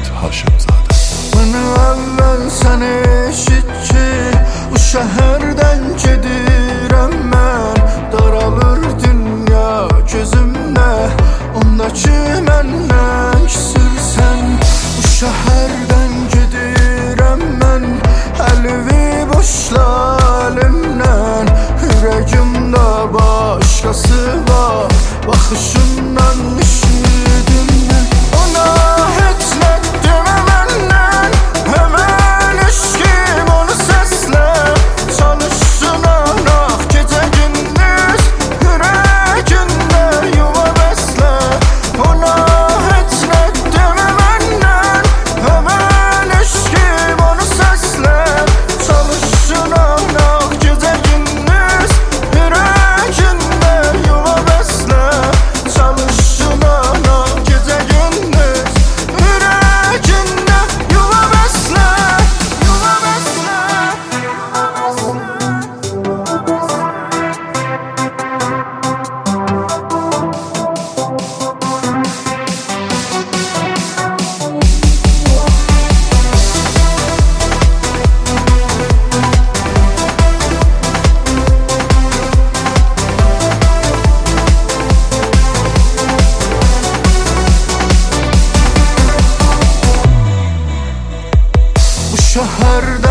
Ahmet Haşimzade. Beni evvel sen eşitçi, bu şehirden gedirəm mən. Daralır dünya gözümdə, ondakı məndən küsürsən. Bu şehirden gedirəm mən, əlvi boşla əlimdən. Ürəyimdə başqası var, baxışından üşüdüm mən. Ona heç nə demə məndən, həmən eşkim onu səslə. Çalışsın anaq gecə gündüz, ürəyində yuva bəslə. Ona heç nə demə məndən, həmən eşkim onu səslə. Çalışsın anaq gecə gündüz, ürəyində yuva bəslə. Çalışsın anaq gecə gündüz, ürəyində yuva bəslə. Yuva bəslə, bu şehirden